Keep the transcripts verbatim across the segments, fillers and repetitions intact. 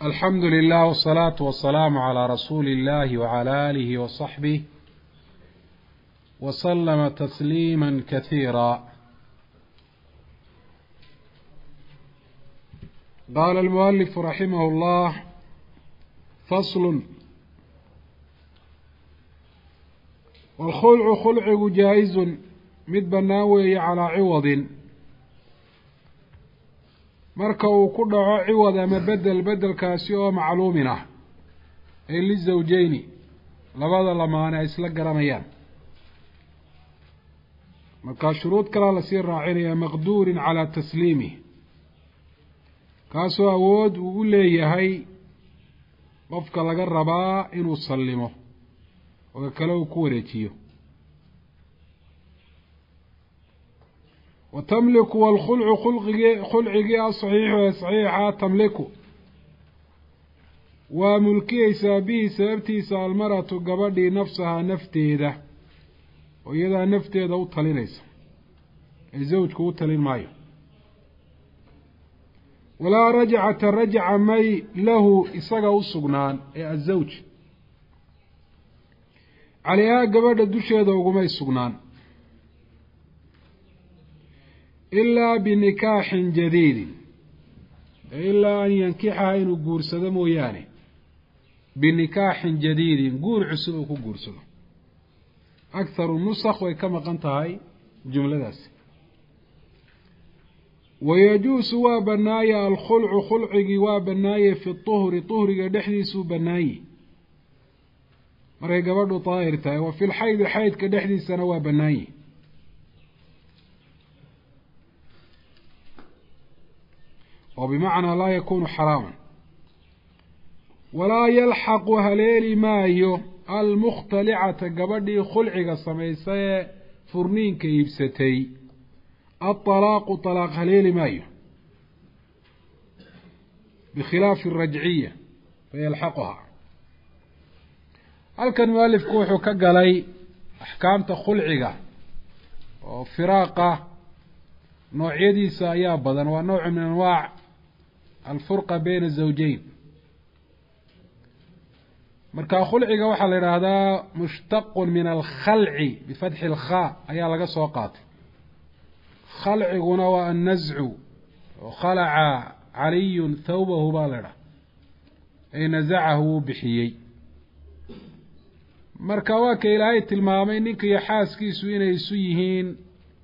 الحمد لله والصلاة والسلام على رسول الله وعلى آله وصحبه وسلم تسليما كثيرا. قال المؤلف رحمه الله: فصل. والخلع خلع جائز mid bannaan weeye calaa ciwadin marka uu ku dhaco ciwad ama bedel bedelkaasi oo macluumin ah ee lizawjayni labada lamaane ay isla garanayaan. markaa shuruud kalaa lasii raacinaya maqduurin calaa tasliimih, kaasoo awood uu u leeyahay qofka laga rabaa inuu sallimo oo kale uu ku wareejiyo. وتملك والخلع خلعي الصحيح صحيحة تملك وملكي سابيه سببتي المرأة قبضي نفسها نفتي ذا وإذا نفتي ذا وطلي ليس الزوج كوطلي المايو ولا رجعة رجع مي له إساقه السقنان الزوج عليها قبض الدشي ذا وقمي السقنان إلا بنكاح جديد، إلا أن ينكحها إنه قرصة موياني بنكاح جديد قول عسوك قرصة. أكثر النسخ وكما قنت هاي جملة داس. ويجوز وابنايا الخلع خلع وابنايا في الطهر طهر كدحديث بناي مرة قبضوا طائر تاي. وفي الحيض حيض كدحديث سنة بناي. وبمعنى لا يكون حراما. ولا يلحق هليل مايو المختلعة قبدي خلعك سميسي فرنين كيبستي الطلاق طلاق هليل مايو بخلاف الرجعية فيلحقها. هل كان مؤلف كوحو كقلي أحكام خلعك وفراقة نوع يدي سايا بدن ونوع من أنواع الفرقة بين الزوجين. مركا خلعي وحل هذا مشتق من الخلع بفتح الخاء أي لقى سوقات. خلع ونوى النزع وخلع علي ثوبه بالرة أي نزعه بحيي. مركا واكي إلهي المامين إنك يحاس كيسوين يسويهين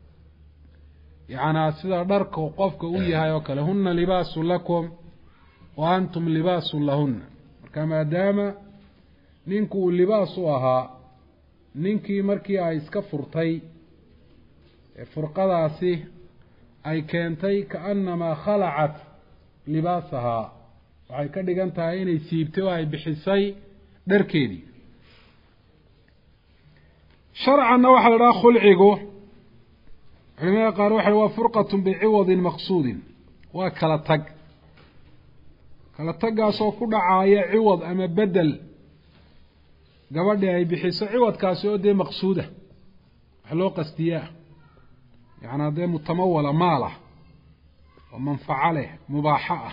يعني سيدا درك وقفك وياها وكله هن لباس لكم وأنتم لباس لهن. كما دام نينكو لباس وها نينكي مركي أي سكفرتي فرقداسي أي كانتي كأنما خلعت لباسها وعي كدغانتا إني سيبتي أي بحسي دركيدي. شرعا وحا لا خلعيغو علماء قالوا وحي وفرقة بعوض مقصود وكلا تق كلا تق سو كدعايا عوض اما بدل غبدي اي بخيس عوض كاسو دي مقصوده حلو قستياه يعني ده متموله ماله ومنفعله مباحه.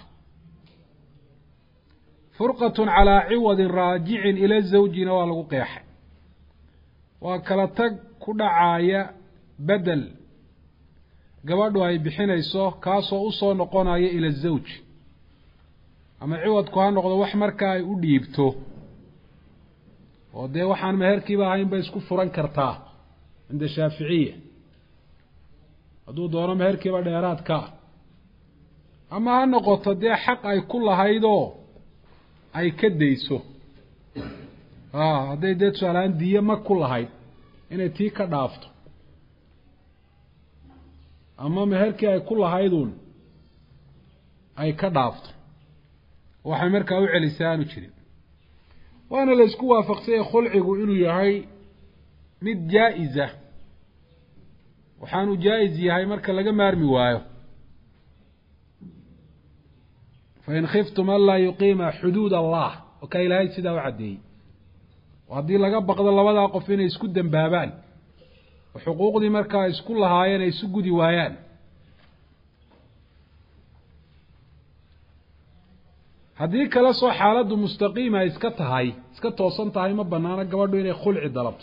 فرقة على عوض راجع الى الزوج نوال لو قيح وكلا تق كدعايا بدل gabadhu ay bixinayso kaasoo u soo noqonaya ila zawj ama ciwadku ha noqdo wax marka ay u dhiibto oo de waxaan meherkiiba ahayn bay isku furan kartaa inda Shaafiiciye haduu doono meherkiiba dheeraad ka ama ha noqoto de xaq ay ku lahaydo ay ka deyso ah haday dad su'aalaan diya ma ku lahayd inay tii ka dhaafto ama meherkii ay ku lahaydun ay ka dhaafto waxay markaa u celisaanu jirin. waana la isku waafaqsay khulcigu inuu yahay mid jaa'iza waxaanu jaa'iz yahay marka laga maarmi waayo. fa in khiftum alla yuqima hudud Allah wa ka ilaahay sida u cadeeyay hadii laga baqdo labada qof inay isku dambaabaan وحقوقدي marka isku lahaayeen ay isu gudi waayaan haddii kala soo xaaladdu mustaqiima iska tahay iska toosan tahay ma banaana gabadhu inay khulci dalabto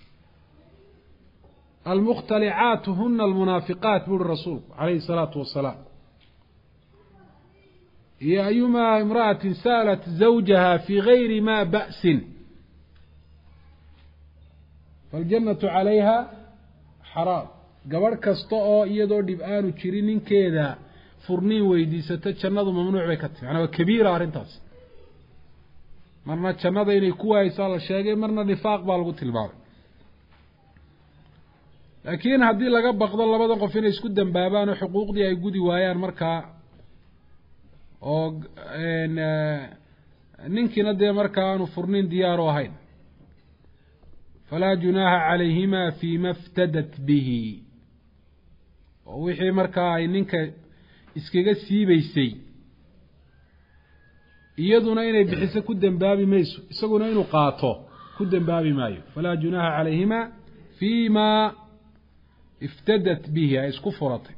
almukhtalicaatu huna almunaafiqaat buuri rasuulku calayhi salaatu wasalaam iyo ayumaa imra'atin sa'alat zawjaha fii gayri ma ba'sin faljannatu calayha xaraam gabadh kasta oo iyadoo dhib aanu jirin ninkeeda furniin weydiisato jannadu mamnuuc bay ka tahay macnaa waa kabiira arrintaas marna jannada inay ku waaysaa la sheegay marna nifaaq baa lagu tilmaamay laakiin haddii laga baqdo labada qof inay isku dambaabaan oo xuquuqdii ay gudi waayaan markaa oo ninkiina dee markaa aanu furniin diyaaru ahayn falaa junaaha calayhima fiima iftadat bihi oo wixii markaa ay ninka iskaga siibaysay iyaduna inay bixiso ku dembaabi mayso isaguna inuu qaato ku dembaabi maayo falaa junaaha calayhima fiima iftadat bihi ay isku furatay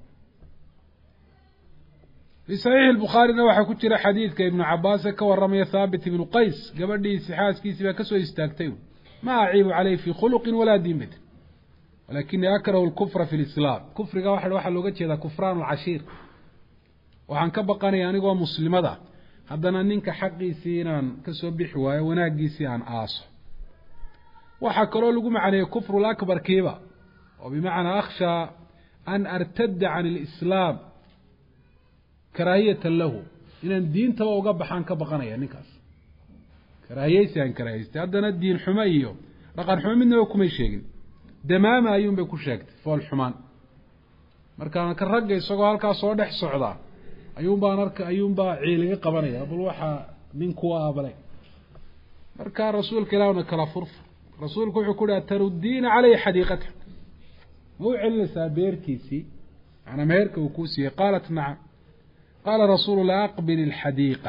fi saxiixi albukhaarina waxaa ku jira xadiidka ibnu cabaas ee ka warramaya thaabit ibnu qays gabadhiisi xaaskiisii baa kasoo istaagtay ma aciibu caleyh fii khuluqin walaa diin batin walakinii akrahu lkufra fi lislaam kufriga waxa waxaa looga jeedaa kufraan alcashiir waxaan ka baqanaya anigoo muslimada haddana ninka xaqiisii inaan kasoo bixi waayo wanaaggiisii aan aaso waxaa kaloo lagu macneeyey kufru lakbar kiiba oo bimacnaa akhshaa an artadda can alislaam karaahiyatan lahu inaan diintaba uga baxaan ka baqanaya ninkaas karaahiyeysi aan karaahiystay haddana diin xumo iyo dhaqan xumo midnaba kumay sheegin damaama ayuun bay ku sheegtay fool xumaan markaana ka ragga isagoo halkaa soo dhex socdaa ayuunbaan arka ayuunbaa ciiliga qabanaya bal waxaa ninkuwa abalay markaa rasuulka ilaahna kala furfur rasuulku wuxuu ku dhaha taruddiina caleyhi xadiiqata ma u celinaysaa beertiisii macnaa meherka uu kuu siiyey qaalat nacam qaala rasuulu la aqbil ilxadiiqa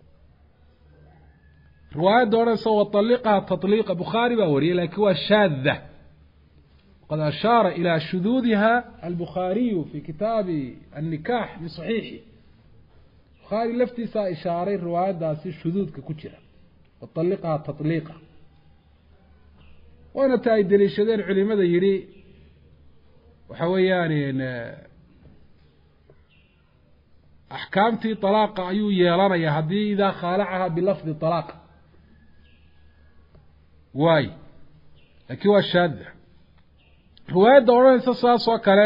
riwaayadda odhanaysa waطalliqaha taطliiqa bukhaari baa wariyay laakiin waa shaadda qad ashaara ilaa shuduudiha albukhaariyu fi kitaabi annikaax min saxiixi bukhaari laftiisaa ishaaray riwaayaddaasi shuduudka ku jira waطalliqaha taطliiqa waana ta ay deliishadeen culimada yidhi waxa weeyaan axkaamtii طalaaqa ayuu yeelanaya haddii idaa khaalacaha bilafdi طalaaq waay laakiin waa shaadda riwaayadda odhanaysa saas oo kale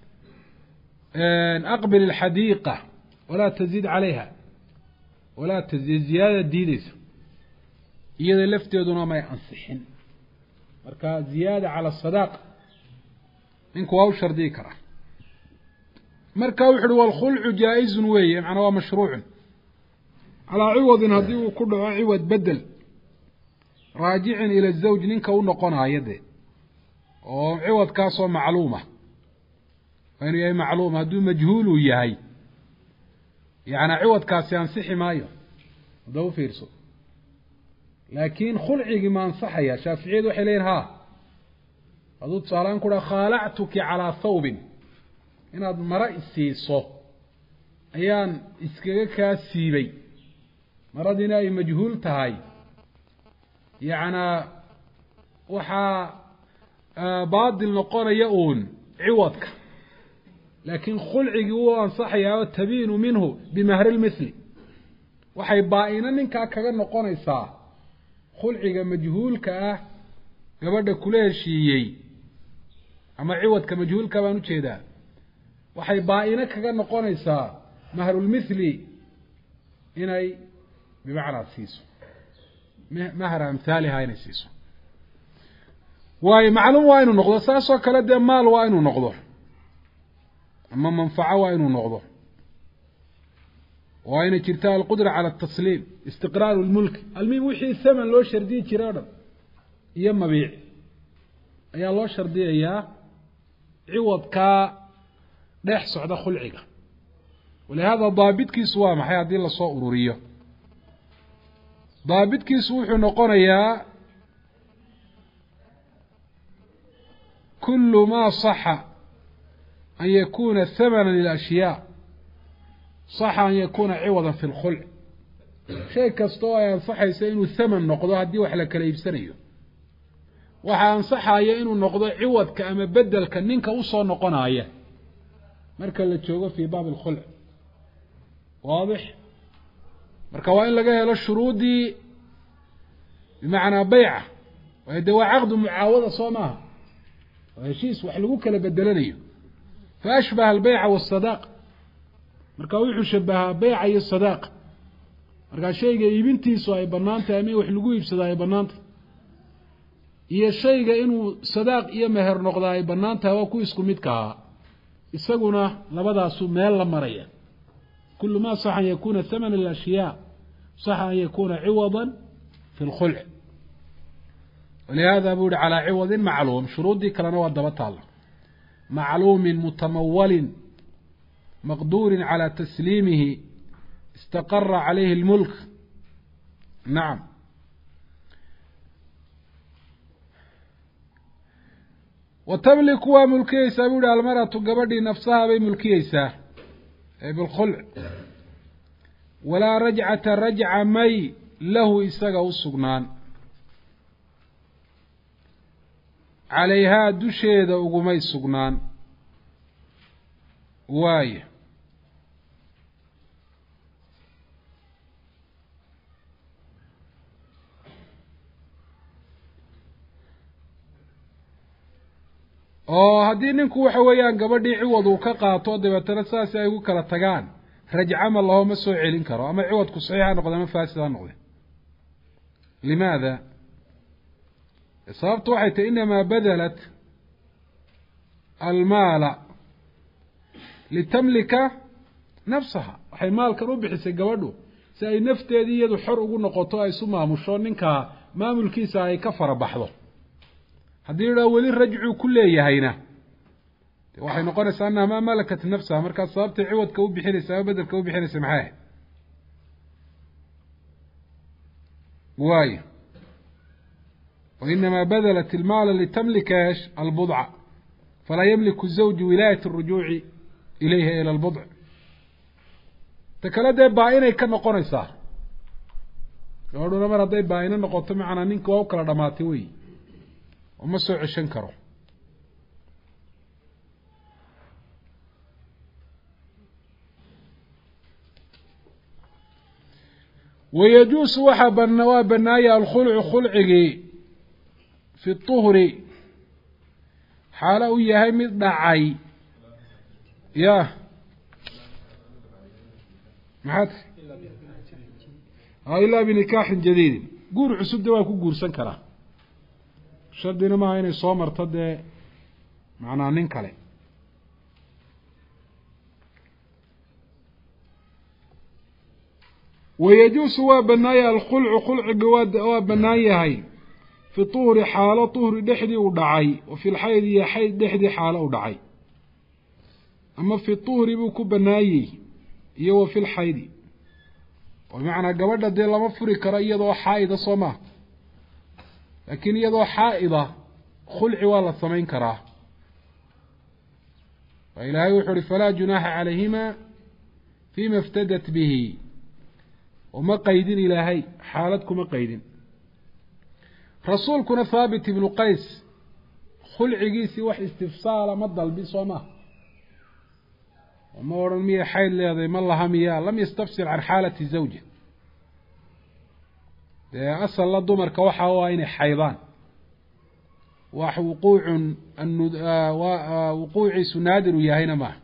aqbil ilxadiiqa walaa tazid calayha walaa tazid ziyaadada diideysa iyada lafteeduna may ansixin marka ziyaada cala asadaaqa ninku waa u shardiyi karaa marka wuxu uhi walkhulcu jaa-izun weeye macnaa waa mashruucun calaa ciwadin haddii uu ku dhaco ciwad bedel raajicin ila zawj ninka u noqonaayo dee oo ciwadkaasoo macluuma waa inuu yahay macluum hadduu majhuul uu yahay yacnaa ciwadkaasi ansixi maayo hadda u fiirso laakiin khulcigii ma ansaxaya shaaficiyadu waxay leeyihin ha hadduu tusaaleaan ku dhaha khaalactuki calaa thawbin inaad maro isiiso ayaan iskaga kaa siibay maradiina ay majhuul tahay yacnaa waxaa baadil noqonaya uun ciwadka laakiin khulcigii wuu ansaxayaa oo tabiinu minhu bimahri lmithli waxay baa-ina ninkaa kaga noqonaysaa khulciga majhuulka ah gabadha kula heshiiyey ama ciwadka majhuulka baan ujeedaa waxay baa-ina kaga noqonaysaa mahrulmithli inay bimacnaa siiso mahra amhaaliha inay siiso waayo macluum waa inuu noqdo saas oo kale dee maal waa inuu noqdo ama manfaco waa inuu noqdo waa inay jirta alqudra cala atasliim istiqraaru lmulki almuhim wixii thaman loo shardiyi jiray o dhan iyo mabiic ayaa loo shardiyayaa ciwadkaa dhex socda khulciga walihaada daabitkiisu waa maxay haddii lasoo ururiyo daabitkiisu wuxuu noqonayaa kulu maa saxa an yakuna hamana lilashyaa saxa an yakuna ciwada fi lkhulc shay kastoo ay ansaxaysa inuu thaman noqdo haddii wax la kala iibsanayo waxaa ansaxaya inuu noqdo ciwadka ama bedelka ninka usoo noqonaya marka la joogo fii baab alkhulc waadix marka waa in laga helo shuruudii bimacnaa bayca waayo dee waa caqdu mucaawada soo maaha waa heshiis wax lagu kala bedelanayo fa ashbaha albayca waasadaaq marka wuxuu shabahaa bayca iyo sadaaqa markaa shayga iibintiisu ay bannaan tahay ama wax lagu iibsada ay bannaan tahay iyo shayga inuu sadaaq iyo meher noqdaa ay bannaan tahay waa ku isku midka ahaa isaguna labadaasu meel la maraya kulu ma sax an yakuna thamana alashyaa sax an yakuna ciwada fi lkhulc walihada buu yihi calaa ciwadin macluum shuruuddii kalena waa daba taalla macluumin mutamawalin maqduurin calى tasliimihi istaqara calayhi اlmulk nacam watamliku waa mulkiyeysaa buu yihi almaratu gabadhii nafsaha bay mulkiyeysaa ee bilkhulc walaa rajcata rajca may lahu isaga u sugnaan calayhaa dusheeda ugumay sugnaan waaye oo haddii ninku waxa weeyaan gabadhii ciwad uu ka qaato dabeetana saas ay ugu kala tagaan rajca ma laho ma soo celin karo ama ciwadku saxiixa noqde ama faasid ha noqde limaada sababtu waxay tahy inamaa badalat almaala litamlika nafsaha waxay maalkan u bixisay gabadhu si ay nafteedii iyadu xor ugu noqoto ay isu maamusho ninkaa maamulkiisa ay ka fara baxdo haddii idhaa weli rajcuu ku leeyahayna de waxay noqonaysaa annaha maa malakat nafsaha markaas sababtay ciwadka u bixinaysa ama bedelka u bixinaysa maxay ahayd waayo wainamaa badalat ilmaala litamlika esh albudca falaa yamliku zawju wilaayat اrujuuci ilayha ila albudc ta kale dee baa-inay ka noqonaysaa gabadhuna mar hadday baa-ino noqoto macanaa ninka waa u kala dhamaatay wey uma soo ceshan karo wayajuusu waxaa ban waa banaaya alkhulcu khulcigii fi tuhri xaalo u yahay mid dhacay ya maxaad ilaa binikaaxin jadiidin guur cusub de waa ku guursan karaa shardina maaha inay soo marto dee macnaa nin kale wayajuusu waa banaaya alkhulcu khulciga waa waa banaan yahay fi tuhri xaalo tuhri dhexdii u dhacay wa fi lxayd iyo xayd dhexdii xaalo u dhacay ama fi tuhri buu ku banaayey iyo wa fi lxaydi oo bimacnaa gabadha dee lama furi karo iyadoo xaa-ida soo maha laakiin iyadoo xaa-ida khulci waa la samayn karaa wa ilaahay wuxu uhi falaa junaaxa calayhima fima iftadat bihi uma qaydin ilaahay xaalad kuma qaydin rasuulkuna thaabit ibnu qays khulcigiisii wax istifsaala ma dalbi soo maha ma odhan miyay xayd leedahay ma laha miyaa lam yastafsil can xaalati zawji dee asalla dumarka waxa u ah inay xaydaan wax wuquucun wuquuciisu naadiru yahayna maaha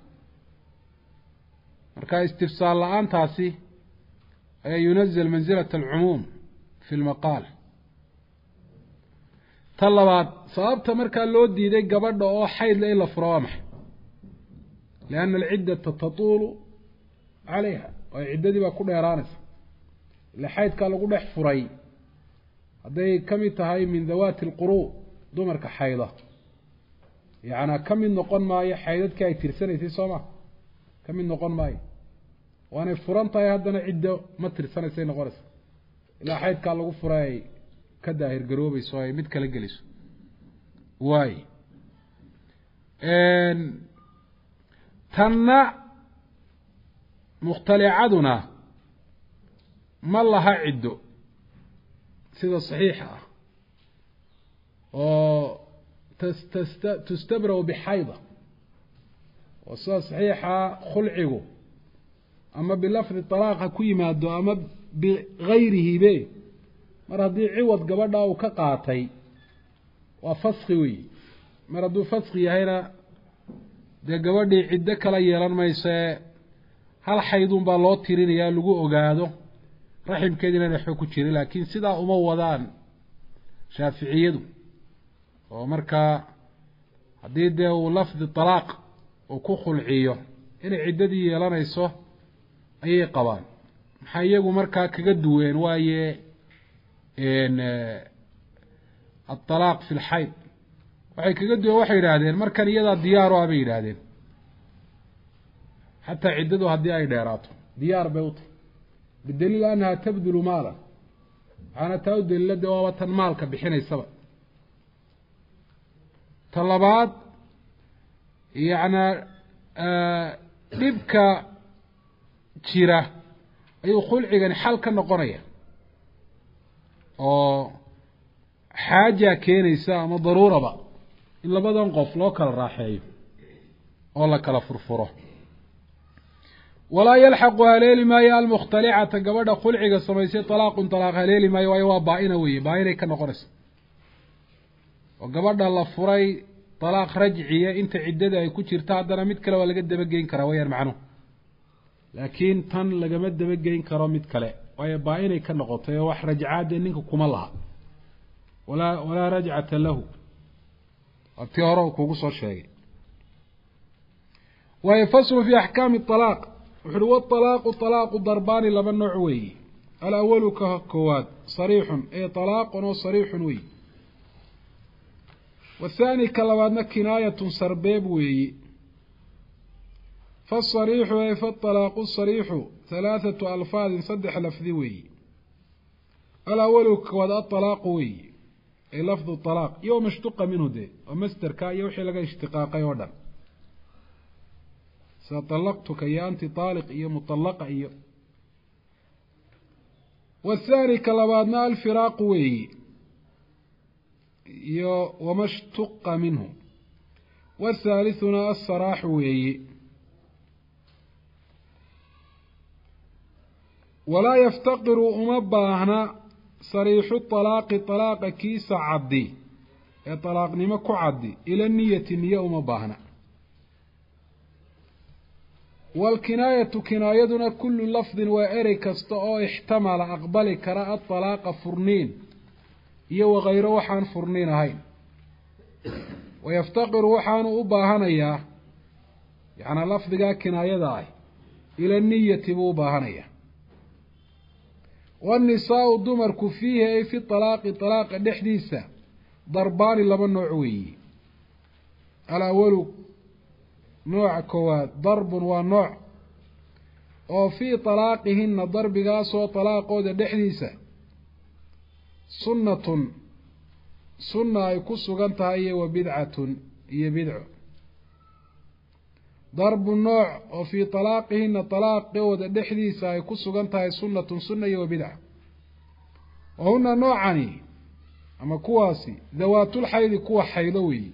marka istifsaal la-aantaasi ayaa yunazil mansilata alcumuum fi lmaqaal ta labaad sababta markaa loo diiday gabadha oo xaydle in la furo waa maxay lianna alciddata tatuulu calayha waayo ciddadii baa ku dheeraanaysa ila xaydkaa lagu dhex furay hadday ka mid tahay min dawaati alquruu dumarka xayda yacnaa ka mid noqon maayo xaydadkii ay tirsanaysay soo ma ka mid noqon maayo waanay furan tahay haddana ciddo ma tirsanaysay noqonaysa ilaa xaydkaa lagu furay ay ka daahir garoobayso ay mid kala geliso waay tanna mukhtalicaduna ma laha ciddo sida saxiixa ah oo tast tustabraw bixayda oo sida saxiixa khulcigu ama bilafdi talaaqa ku yimaado ama bigayrihi be mar haddii ciwad gabadha uu ka qaatay waa faski wey mar hadduu faski yahayna dee gabadhii ciddo kala yeelan maysee hal xaydun baa loo tirinayaa lagu ogaado raximkeediina waxba ku jira laakiin sidaa uma wadaan shaaficiyadu oo markaa haddii dee uu lafdi talaaq uu ku khulciyo inay ciddadii yeelanayso ayay qabaan maxay iyagu markaa kaga duween waaye الطلاق في الحيض waxay kaga duwan waxay yidhaahdeen markan iyadaa diyaaro ah bay yidhaahdeen xataa ciddadu haddii ay dheeraato diyaar bay u tahay bidaliil annaha tabdulu maalan waxaana taa u daliila dee waaba tan maalka bixinaysaba ta labaad yacnaa dhibka jira ayuu khulcigani xal ka noqonaya oo xaaja keenaysa ama daruuraba in labadan qof loo kala raaxeeyo oo la kala furfuro walaa yalxaqu haleeli maayo almukhtalicata gabadha khulciga samaysay talaaqun talaaq haleeli maayo waayo waa baa-ina weye baa-inay ka noqonaysa oo gabadha la furay talaaq rajciya inta ciddada ay ku jirta haddana mid kale waa laga dabageyn karaa wayaan macnuhu laakiin tan lagama dabageyn karo mid kale waayo baa-inay ka noqotay oo wax rajcaadee ninka kuma laha walaa walaa rajcata lahu tii hore kugu soo sheegay waayo faslu fi axkaami talaaq wuxuuhi waalaaqu talaaqu darbaani laba nooc weeyi alawalu ka koowaad sariixun ee talaaqun oo sariixun weeyi wathaani ka labaadna kinaayatun sarbeeb weeyi fasariixu ay fatalaaqu sariixu halaathatu alfaadin saddex lafdi weeyi alawalu koowaad atalaaqu weeyi ay lafdu talaaq iyo mashtuqa minhu dee oo masderka iyo wixii laga ishtiqaaqay oo dhan sida talaqtuka iyo anti taaliq iyo mutalaqa iyo wathaani ka labaadna alfiraaqu weeyi iyo wamashtuqa minhu wathaalithuna alsaraaxu weeyi walaa yaftaqiru uma baahna sariixu talaaqi talaaqa kiisa caddi ee talaaqnimo ku caddi ila niyati niye uma baahna waalkinaayatu kinaayaduna kullu lafdin waa erey kasta oo ixtamala aqbali kara atalaaqa furniin iyo wakayro waxaan furniin ahayn wayaftaqiru waxaanu u baahanayaa yacnaa lafdigaa kinaayada ah ila niyati buu u baahanayaa waannisaau dumarku fiihi ay fi talaaqi talaaqa dhexdiisa darbaani laba nooc weeyi alawalu nooca koowaad darbun waa nooc oo fii talaaqihina darbigaasoo talaaqooda dhexdiisa sunnatun sunna ay ku sugan tahay iyo wa bidcatun iyo bidco darbu nooc oo fii talaaqihina talaaqooda dhexdiisa ay ku sugan tahay sunnatun sunna iyo wa bidca wahuna noocani ama kuwaasi dawaatulxaydi kuwa xaydo weeyi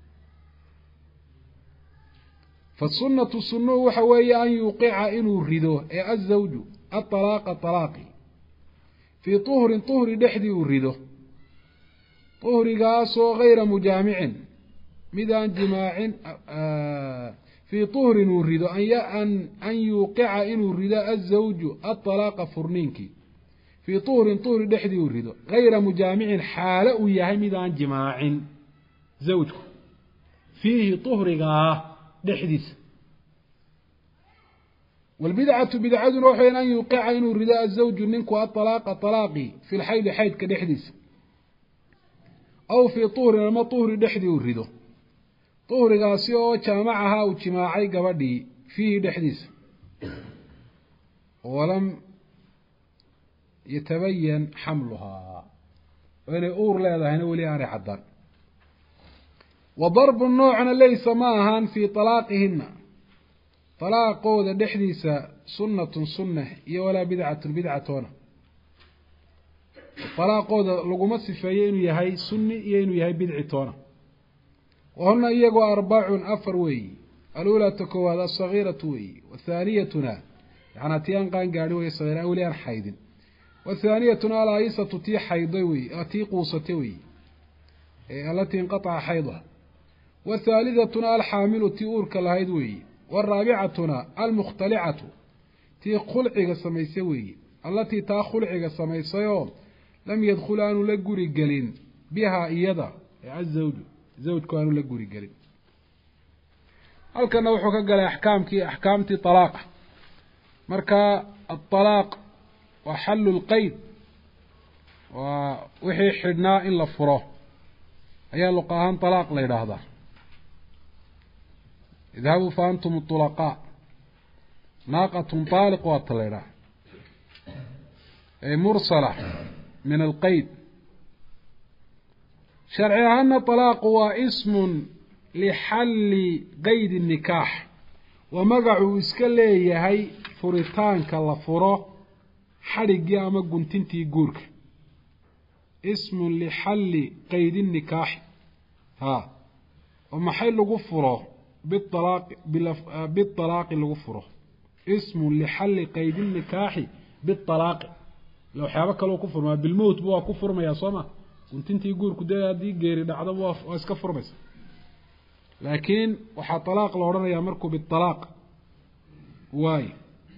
fasunnatu sunnuhu waxa weeye an yuuqica inuu rido ee azawju atalaaqa talaaqi fii tuhrin tuhri dhexdii uu rido tuhrigaasoo gayra mujaamicin mid aan jimaacin fii tuhrin uu rido an an yuuqica inuu rido azawju atalaaqa furniinkii fii tuhrin tuhri dhexdii uu rido gayra mujaamicin xaalo uu yahay mid aan jimaacin zawjku fiihi tuhrigaa dhexdiisa walbidcatu bidcaduna waxay an yuuqica inuu rido azawju ninku atalaaqa talaaqi fi lxaydi xaydka dhexdiisa aw fii tuhrin ama tuhri dhexdii uu rido tuhrigaasi oo jaamacahaa uu jimaacay gabadhii fiihi dhexdiisa walam yatabayan xamluhaa oo inay uur leedahayna weli aanay caddaan wa darbu noocna laysa ma ahaan fii talaaqihina talaaqooda dhexdiisa sunnatun sunna iyo walaa bidcatun bidcatoona talaaqooda laguma sifeeyo inuu yahay sunni iyo inuu yahay bidci toona wahuna iyagoo arbacun afar weeyi alulaata koowaad asagiiratu weeyi wathaaniyatuna yani tii aan qaan gaadhi wey sagiira weli aan xaydin wathaaniyatuna alaayisatu tii xayday wey tii quusatay weeyi alatii inqataca xaydaha wathaalidatuna alxaamilu tii uurka lahayd weeyi waraabicatuna almukhtalicatu tii khulciga samaysay weeyi allatii taa khulciga samaysayoo lam yadkhul aanu la guri gelin bihaa iyada azawju zawjku aanu la guri gelin halkana wuxuu ka galay axkaamkii axkaamtii talaaqa marka aalaaq waa xallu lqeyd waa wixii xidhnaa in la furo ayaa luqa ahaan talaaq la yidhaahdaa idhabuu fa antum tulaqaa naaqatun taaliq waata la yidhaha mursala min alqeyd sharci ahaana talaaqu waa ismun lixalli qeydi nikaax waa magacuu iska leeyahay furitaanka la furo xadhiggii ama guntintii guurka ismun lixalli qeydi nikaaxi ha oo maxay lagu furo bialaaqi bialaaqi lagu furo ismun lixalli qeydi nikaaxi bialaaqi ila waxyaabo kaloo ku furmaa bilmowt bu waa ku furmayaa soo ma guntintii guurku dee haddii geeri dhacdo waa iska furmaysa laakiin waxaa talaaq la odhanayaa markuu bialaaq waayo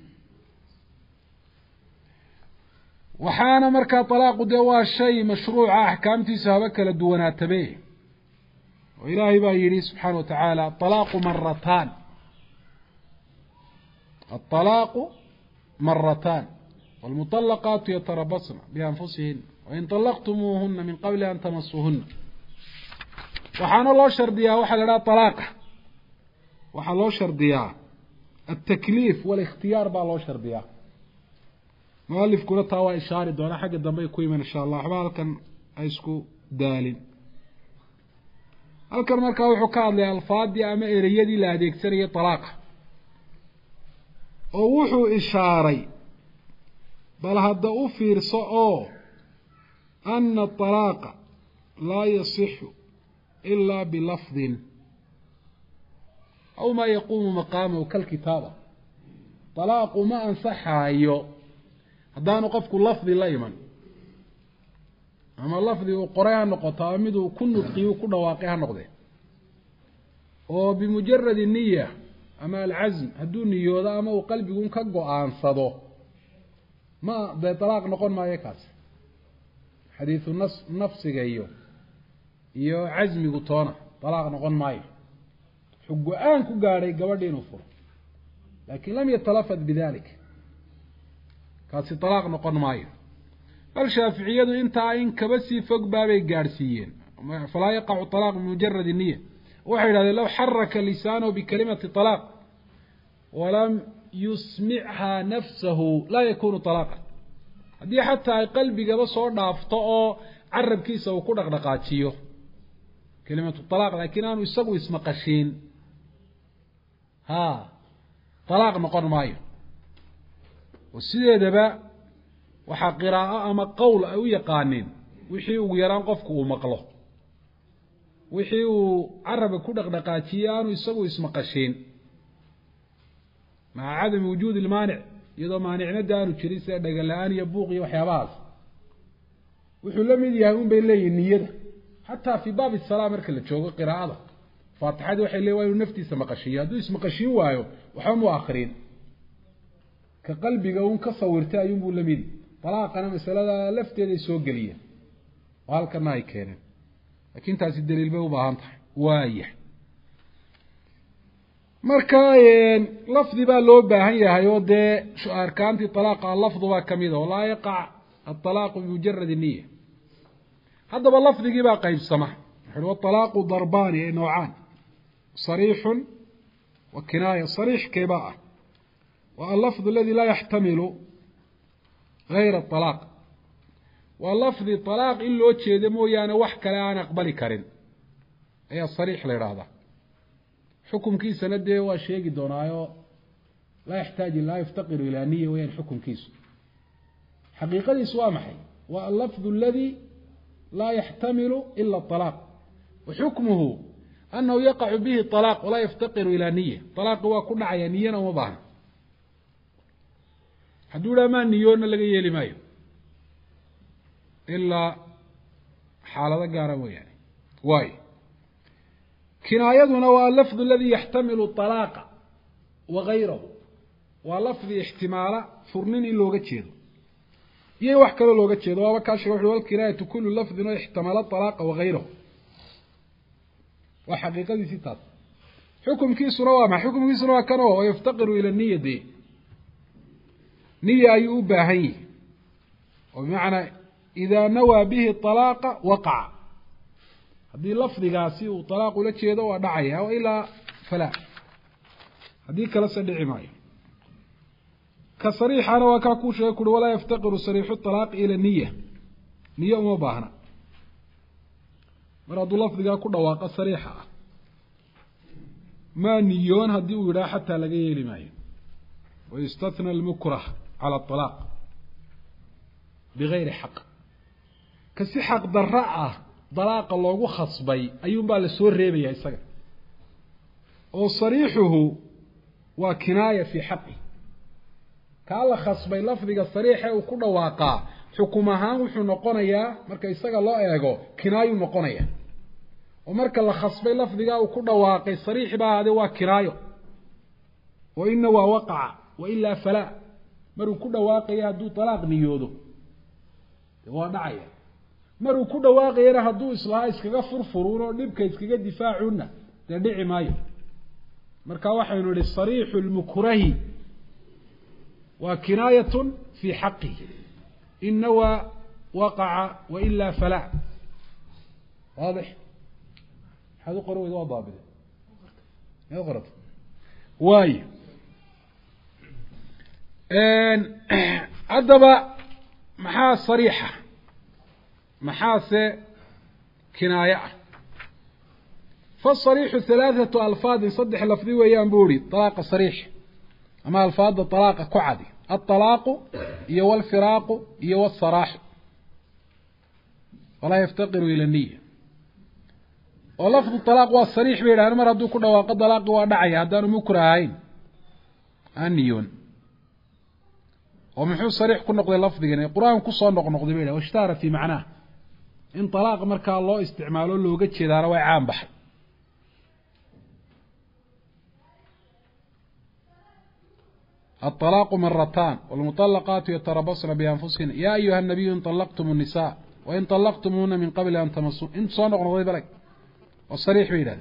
waxaana markaa talaaqu dee waa shay mashruuca axkaamtiisa haba kala duwanaatabe oo ilaahay baa yidhi subxaana wa tacaala alaaqu marataan aalaaqu marataan wاlmuطalaqaatu yatarabasna bianfusihin wain طalaqtumuuhuna min qabli an tamasuuhuna waxaana loo shardiyaa waxaa la idhaha alaaqa waxaa loo shardiyaa altakliif wاlikhtiyaar baa loo shardiyaa mualifkuna taa waa ishaari doonaa xagga dambe ay ku iman insha allah waxba halkan ay isku daalin halkan markaa wuxuu ka hadlaya alfaadii ama ereyadii la adeegsanayay talaaqa oo wuxuu ishaaray bal hadda u fiirso oo ana atalaaqa laa yasixu ilaa bilafdin aw maa yaquumu maqaamahu kalkitaaba talaaqu ma ansaxaayo haddaanu qofku lafdi la iman ama lafdi uu qoray ha noqoto ama miduu ku nudqiy u ku dhawaaqay ha noqdee oo bimujaradi niya ama alcazm hadduu niyoodo ama uu qalbigun ka go-aansado ma dee talaaq noqon maayo kaas xadiisu nas nafsiga iyo iyo casmigu toona talaaq noqon maayo wuxuu go-aan ku gaadhay gabadhi inuu furo laakin lam yatalafad bidalik kaasi talaaq noqon maayo bal shaaficiyadu intaa in kaba sii fog baabay gaadhsiiyeen falaa yaqacu talaaq bimujaradi niya waxay yidhahdeen low xaraka lisaanahu bikalimati talaaq walam yusmichaa nafsahu laa yakunu talaaqa haddii xataa ay qalbigaba soo dhaafto oo carabkiisa uu ku dhaqdhaqaajiyo kelimatu talaaq laakiin aanu isagu ismaqashiin ha talaaq noqon maayo oo sideedaba waxaa qiraa'o ama qowl ay u yaqaaniin wixii ugu yaraan qofku uu maqlo wixii uu carabka ku dhaqdhaqaajiyey aanu isagu ismaqashiin maca cadami wujuudi ilmaanic iyadoo maanicnada aanu jirin sida dhagala-aan iyo buuq iyo waxyaabahaas wuxuu la mid yahay un bay leeyihin niyada xataa fii baabi salaa marka la joogo qiraa'ada faatixadii waxay leeyihin waa inuu naftiisa maqashiiyo hadduu ismaqashiin waayo waxba mu akrin ka qalbiga un ka sawirtay ayuunbuu la midi talaaqana masalada lafteeday soo geliyeen oo halkana ay keeneen laakiin taasi daliil bay u baahan tahay waaya marka lafdi baa loo baahan yahay oo dee arkaantii talaaqa lafdu baa kamid a walaa yaqac aطalaaqu bimujaradi niya haddaba lafdigii baa qaybsama wuxuui waطalaaqu darbaani ay noocaan sariixun wa kinaaya sariix keebaa ah wa allafdu aladi laa yaxtamilu gayra alaaq waa lafdi talaaq in loo jeedo mooyaane wax kale aan aqbali karin ayaa sariix la yidhaahdaa xukumkiisana dee waa sheegi doonaayo laa yaxtaaj laa yaftaqiru ilaa niya weyaan xukumkiisu xaqiiqadiisu waa maxay واللفظ الذي لا يحتمل إلا الطلاق، وحكمه أنه يقع به الطلاق ولا يفتقر إلى نية. طلاق هو كل عيانيا ومبانا حدولا ما نيون لغا يلي مايو إلا حالة قارمو يعني. واي كنايتنا هو اللفظ الذي يحتمل الطلاق وغيره، ولفظ احتمال فرنين لوغا جيدو iyo wax kale looga jeedo waaba ka sheegay wuxuu kiraayatu kullu lafdhin ihtimala talaaq wa ghayruhu wa haqiiqadiisi taas xukumkiisuna waa ma xukumkiisuna waa kano oo yaftaqiru ila niyyati niyya ay u baahan yihiin oo macna idha nawa bihi talaaqa waqa'a hadii lafdigaasi uu talaaq ula jeedo waa dhacaya oo ila fala hadii kala sadhici maayo كصريح أنا وكاكوش يقول ولا يفتقر صريح الطلاق إلى النية نية مباهنة مراد الله فذلك كل واقع صريحة ما نيون هدي ولا حتى لقيه لماي ويستثنى المكره على الطلاق بغير حق كسي حق ضراء طلاق الله خصبي أيوم بالسور ريبي يا إساق وصريحه وكناية في حقه كالا خصبي لفظiga صريح oo ku dhawaaqa xukumahan wuxuu noqonayaa marka isaga loo eego kinaayo noqonaya oo marka la khasbay lafdiga uu ku dhawaaqay صريح baade waa kinaayo oo inna waa waqa'a wa illa fala maruu ku dhawaaqay haduu talaaq niyoodo waa dhacaya maruu ku dhawaaqay haduu islaa iskaga furfuruno dhibka iskaga difaacuna dhici maayo marka waxaynu li صريح المكره وكناية في حقه إن نوى وقع وإلا فلا. واضح؟ هذا قروا إذا ضابط هذا غلط واي أدب محاس صريحة محاس كناية. فالصريح ثلاثة ألفاظ صدح لفظي ويان بوري طلاق صريح أما الفاظ الطلاق كعدي الطلاق يو الفراق يو الصراح ولا يفتقر إلى النية. ولفظ الطلاق والصريح بيلا أنا مرة كل واقع طلاق ودعي هذان مكرهين النيون ومن حيث صريح كل نقضي اللفظ يعني القرآن كصان نقضي بيلا واشتار في معناه إن طلاق مركا الله استعماله له قد شذا روي عام بحر. الطلاق مرتان والمطلقات يتربصن بأنفسهن يا أيها النبي إن طلقتم النساء وإن طلقتموهن من قبل أن تمسون إن صانق نضي بلك والصريح بيلا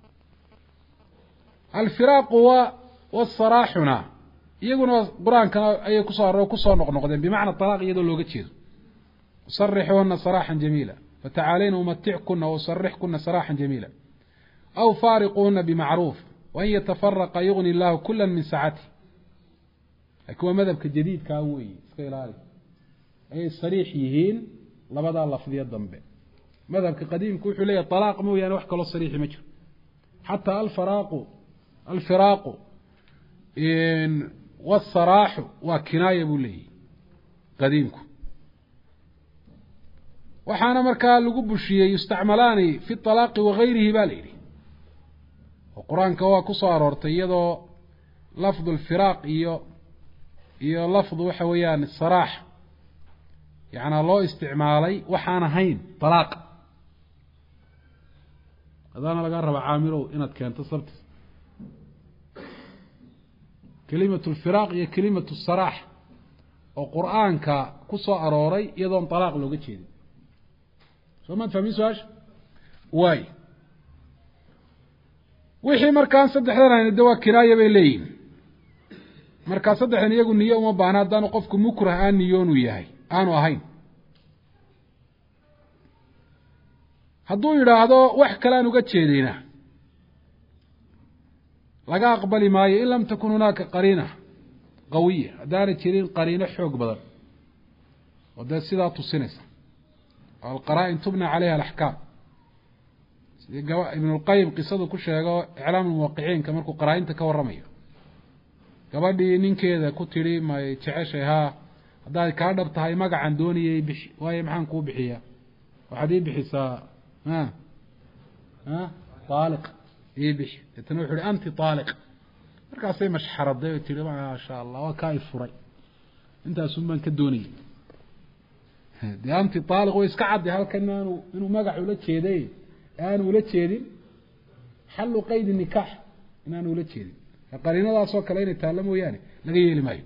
الفراق والصراحنا يقولون قرآن كان أي كسار وكسار نقدم بمعنى الطلاق يدل له قتشير صرحوهن صراحا جميلا فتعالين أمتعكن وصرحكن صراحا جميلا أو فارقوهن بمعروف وإن يتفرق يغني الله كلا من سعته. هو مذهب الجديد كاوي سكيلاري أي صريح يهين لبدا لفظية ضمبه. مذهب القديم كوي حليه الطلاق مو يعني وحكى له الصريح مجر حتى الفراق الفراق إن والصراح وكناية بولي قديمكم وحانا مركا لقب الشيء يستعملان في الطلاق وغيره باليري وقرآن كوا كصار ارتيضو لفظ الفراق إيو إيو لفظ وحويان الصراح يعني الله استعمالي وحانا هين طلاق هذا أنا لقرب عامره إنت كانت صرت كلمة الفراق هي كلمة الصراح وقرآن كقصة أروري يضم طلاق لو قد شيء شو ما تفهمين سواش واي وحي مركان صدح لنا الدواء كراية بيلين مركان صدح لنا يقول نية وما بعنات دانو قفك مكره آن نيون وياهي آنو أهين hadduu yiraahdo wax kale aan uga jeedina laga aqbali maayo in lam takun hunaka qarina qawiya hadaan jirin qarina xoog badan wada sida tusinaysa al qara'in tubna alayha al ahkam sida ibn al qayyim qisadu ku sheego i'laam al muwaqqi'in kama ku qara'inta ka waramayo gabadhii ninkeeda ku tiri ma jeceshay ha haddaad kaa dhab tahay magacan doonayay bixi waayo maxaan kuu bixiyaa waxaad ii bixisaa ha ha taaliq ii bixi deetana wuxu uhi anti taaliq markaasay mashxaraday oo tihi maasha allah waa kaa i furay intaasun baan ka doonayay dee anti taaliq way iska cadday halkan inaanu inuu magac ula jeeday aanu ula jeedin xallu qaydi nikaax inaanu ula jeedin qariinadaasoo kale inay taalla mooyaane laga yeeli maayo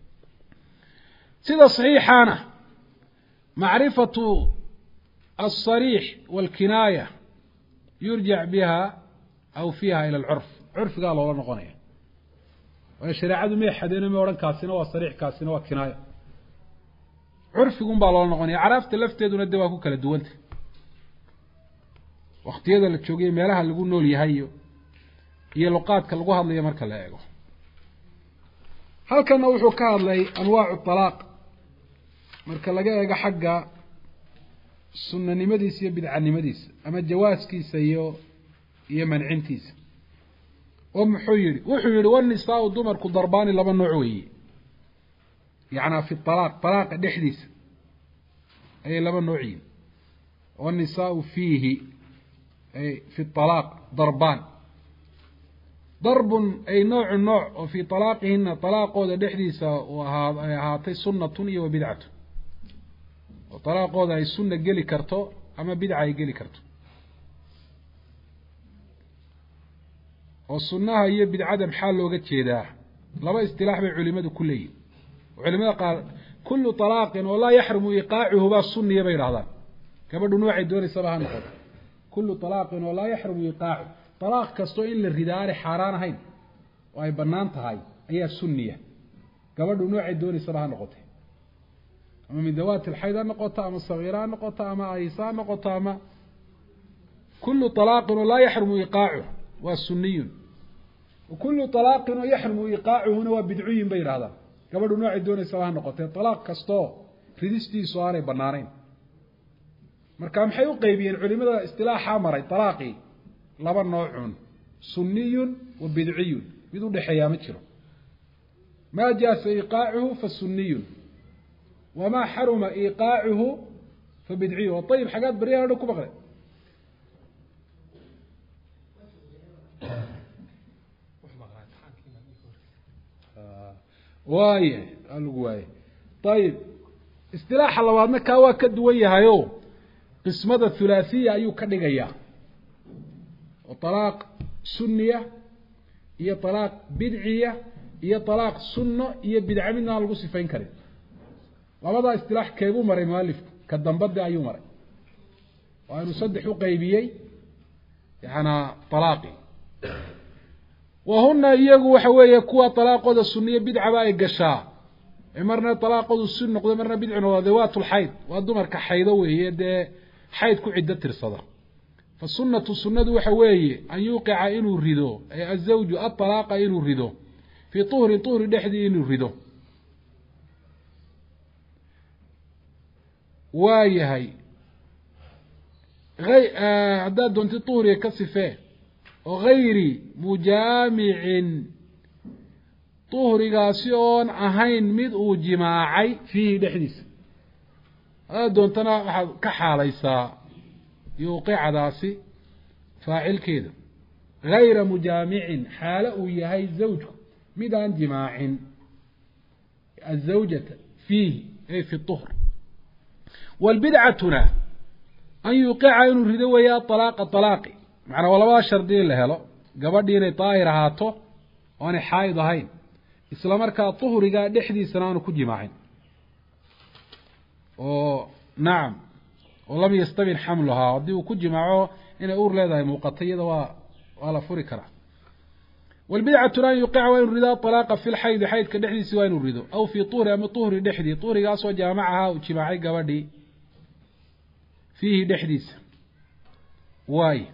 sida saxiixaana macrifatu alsariix waalkinaaya yurjac biha aw fiiha ila alcurf curfigaa loola noqonaya waayo shareecadu may xadeena may odhan kaasina waa sariix kaasina waa kinaaya curfigun baa loola noqonaya acraafta lafteeduna dee waa ku kala duwanta waktiyada la joogayo meelaha lagu nool yahayo iyo luqaadka lagu hadlayo marka la eego halkana wuxuu ka hadlay anwaacu talaaq marka laga eego xagga sunanimadiisa iyo bidcanimadiisa ama jawaaskiisa iyo iyo mancintiisa oo muxuu yihi wuxuu yihi wanisaau dumarku darbaani laba nooc weeye yacnaa fi alaaq alaaqa dhexdiisa ayay laba nooc yihin wanisaau fiihi ay fi alaaq darbaan darbun ay noocu nooc oo fii talaaqihina talaaqooda dhexdiisa ay ahaatay sunnatun iyo wa bidcatu oo talaaqooda ay sunna geli karto ama bidca ay geli karto oo sunnaha iyo bidcada maxaa looga jeedaa laba istilaax bay culimadu ku leeyihin culimada qaar kullu talaaqin oo laa yaxrumu iqaacuhu baa sunniya bay idhahdaan gabadhu noocay doonaysaba ha noqoto kullu talaaqin oo laa yaxrumu iqaacu talaaq kastoo in la ridaa aanay xaaraan ahayn oo ay bannaan tahay ayaa sunniya gabadhu noocay doonaysaba ha noqotay ama min dawaati alxayd ha noqoto ama sagiira ha noqoto ama aysa ha noqoto ama kullu talaaqin oo laa yaxrumu iqaacuhu waa sunniyun kullu talaaqin oo yaxrumu iqaacuhuna waa bidcuyin bay yidhahdaan gabadhu noocay doonaysaba ha noqotee talaaq kastoo ridistiisu aanay bannaanayn marka maxay u qeybiyeen culimada istilaaxaa maray talaaqii laba noocun sunniyun wa bidciyun mid udhexeeyaa ma jiro maa jaasa iqaacuhu fa sunniyun wamaa xaruma iqaacuhu fa bidciyun oo ayib xagaad baryaha dhan ku maqlay waaya alagu waaye ayib istilaaxa labaadna kaa waa ka duwan yahayo qismada thulaathiya ayuu ka dhigayaa oo talaaq sunniya iyo talaaq bidciya iyo talaaq sunno iyo bidca midna aan lagu sifayn karin labadaa istilaax keebuu maray mualifku ka dambade ayuu maray oo aynu saddex u qeybiyey yaana talaaqi wahuna iyagu waxa weeye kuwa talaaqooda sunniya bidcaba ay gashaa ee marna talaaqoodu sun noqdo marna bidci noqdo dawaatu lxayd waa dumarka xaydo weeye dee xayd ku ciddo tirsada fa sunnatu sunnadu waxa weeye an yuuqica inuu rido ay azawju atalaaqa inuu rido fii tuhrin tuhri dhexdii inuu rido waa yahay haddaad doonti tuhriga ka sifee oo gayri mujaamicin tuhrigaasi oon ahayn mid uu jimaacay fiihi dhexdiisa haddaad doontana waxaad ka xaalaysaa yuuqicadaasi faacilkeeda gayra mujaamicin xaalo uu yahay zawjku mid aan jimaacin azawjata fiihi ay fi tuhr waalbidcatuna an yuuqica inuu rido weeya alaaqa alaaqi macnaa waa labada shardi in la helo gabadhii inay daahir ahaato oo aanay xaayid ahayn isla markaa tuhriga dhexdiisana aanu ku jimaacin oo nacam oo lam yastabin xamluhaa haddii uu ku jimaaco inay uur leedahay muuqata iyada waa waa la furi karaa waalbidcatuna an yuuqica waa inuu rido alaaqa fi lxaydi xaydka dhexdiisi waa inuu rido aw fii tuhri ama tuhri dhexdii tuhrigaasoo jaamacahaa uu jimaacay gabadhii fiihi dhexdiisa waayo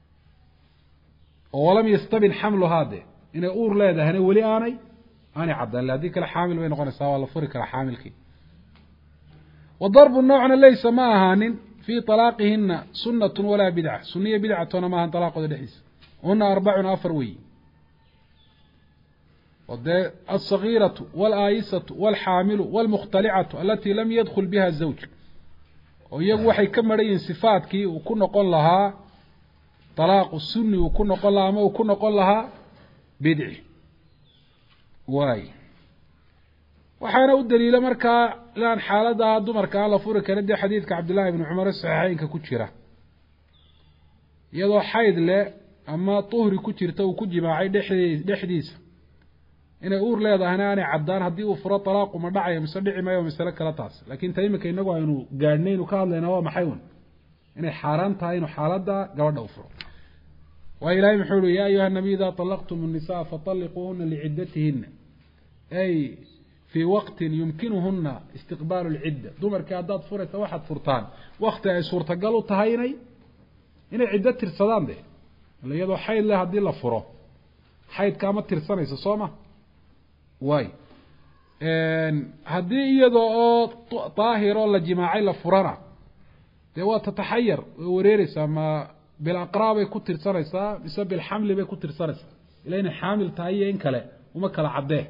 oo walam yastabin xamluhaa de inay uur leedahayna weli aanay aanay caddan haddii kale xaamil bay noqonaysaa waa la furi karaa xaamilkii wa darbu noocna laysa ma ahaanin fii talaaqihina sunnatun walaa bidca sunniya bidcatona maahan talaaqooda dhexdiisa huna arbacun afar weyi الصغيرة والآيسة والحامل والمختلعة التي لم يدخل بها الزوج ويجو waxay ka marayeen sifaadkii uu ku noqon lahaa طلاق السني uu ku noqon lahaa ama uu ku noqon lahaa bidci waay waxaana u daliila markaa laan xaalada dumarka la furi kara de xadiidka Abdullah ibn Umar saxiixaynka ku jira iyadoo xayd le ama tuhri ku jirta uu ku jimaacay dhexdiisa inay uur leedahayna aanay cadaan haddii uu furo talaaqu ma dhacayo mise dhici maayo mas'alo kala taas laakiin taymika inagu aynu gaadhnay inuu ka hadlayna waa maxay un inay xaaraan tahay inuu xaaladda gabadha u furo waa ilaahay muxuu yidhi yaa ayuha nabiy idaa طallaqtum الnisaa faطalliquuhuna liciddatihinna ay fii waqtin yumkinuhuna istiqbaalu اlcidda dumarkii haddaad furaysa waxaad furtaan wakti ay suurtagal u tahay inay inay ciddo tirsadaan de iyadoo xayd leh haddii la furo xaydkaa ma tirsanayso soo ma waay haddii iyadoo oo daahiroo la jimaacay la furana dee waa tataxayar way wareereysaa ma bilaqraa bay ku tirsanaysaa mise bilxamli bay ku tirsanaysaa ila inay xaamil tahay iyo in kale uma kala caddee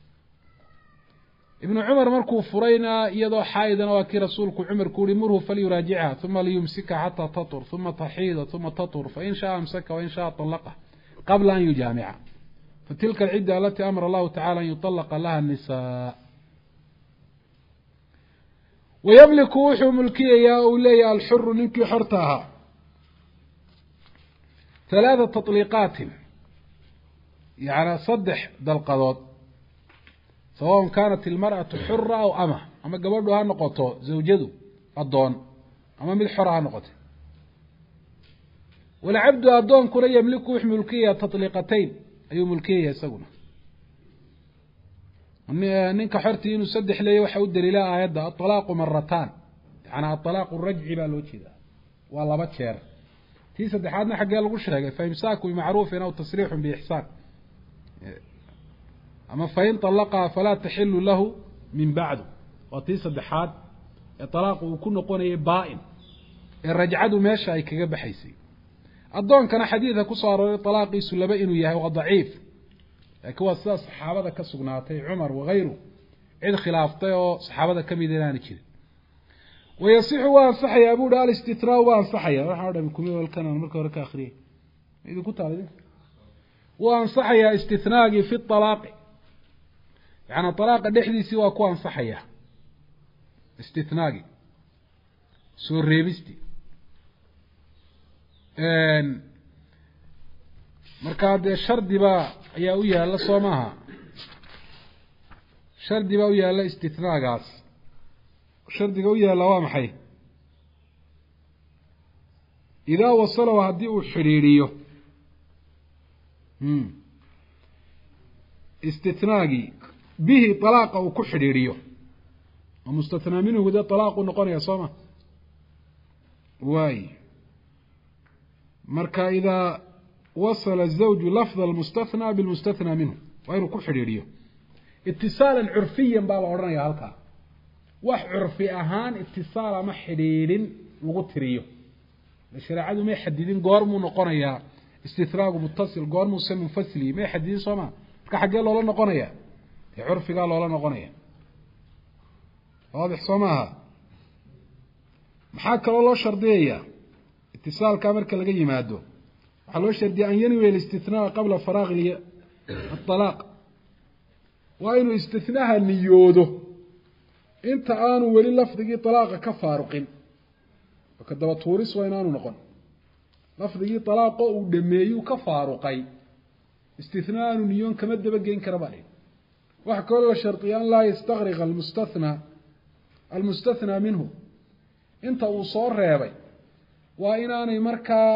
ibnu cumar markuu furayna iyadoo xaydana waa kii rasuulku cumar ku yihi murhu falyuraajicha uma liyumsika xataa tatur uma taxiida uma tatur fain shaa amsaka wain shaa طalaqa qabla an yujaamica فتلك العدة التي أمر الله تعالى أن يطلق لها النساء ويملك وحو ملكية يا أولي الحر ننكي حرتها ثلاثة تطليقات يعني صدح ذا القضاء سواء كانت المرأة حرة أو أمة أما قبلها نقطة زوجته الضون أما بالحرة نقطة والعبد الضون كنا يملك وحو ملكية تطليقتين ayuu mulkiyay isaguna ninka xortii inuu saddex leeyahay waxa uu daliilaa aayada at-talaaq marratan yani at-talaaq ar-raj'i baa loo jeedaa waa laba jeer tii saddexaadna xagee lagu sheegay fa imsaaku bima'ruufin aw tasriixun bi ihsaan ama fa in talaqa fala tahillu lahu min ba'du wa tii saddexaad ee talaaq uu ku noqonayay baa'in ee rajcadu meesha ay kaga baxaysay addoonkana xadiidka ku soo arooray talaaqiisu laba inuu yahay waa daciif laakiin waa sida saxaabada ka sugnaatay Umar iyo غيره cid khilaaftay oo saxaabada kamid inaan jirin wayasixu wa sahih abu dal istitraa wa sahih waxa dhan kumii walkan marka hore ka akhriyay idin ku taalidin wa sahih istithnaagi fi talaaq yani talaaqa dhexdiisi waa ku ansaxaya istithnaagi soo reebisti marka de shardi ba ayaa u yaala Soomaha shardi ba u yaala istithnaagaas shardiga u yaala waa maxay idaa wasala hadii uu xiriiriyo hmm istithnaagi bihi talaaqa uu ku xiriiriyo mustathnaa minhu da talaaqu noqonaya Sooma waay marka ida wasala الزوج لفظ المستثنى بالمستثنى منه وينو ku xiriiriyo ittisaalan urfiyan baa la oranaya halka wax urfi ahaan ittisaal ama xiriirin lagu tiriyo shariicadu ma xadidin goormu noqonaya istithraagu muttasil goormu sam munfasili ma xadidin Sooma marka xagee loola noqonaya ee urfiga loola noqonaya waadix Soomaha maxaa kale loo shardiyaa اتصالka marka laga yimaado waxa loo shardiyaa an yanwi al-istithnaa qabla faraagh al-talaq wa inuu istithnaha niyoodo inta aanu wali lafdigii talaaqa ka faaruqin wakadaba tuuris waa inaanu noqon lafdigii talaaqa uu dhameeyo ka faaruqay istithnaa aanu niyoon kama daba geyn kara baa waxa kale loo shardiyaa la yastaghriq al-mustathna al-mustathna minhu inta uu soo reebay waa inaanay markaa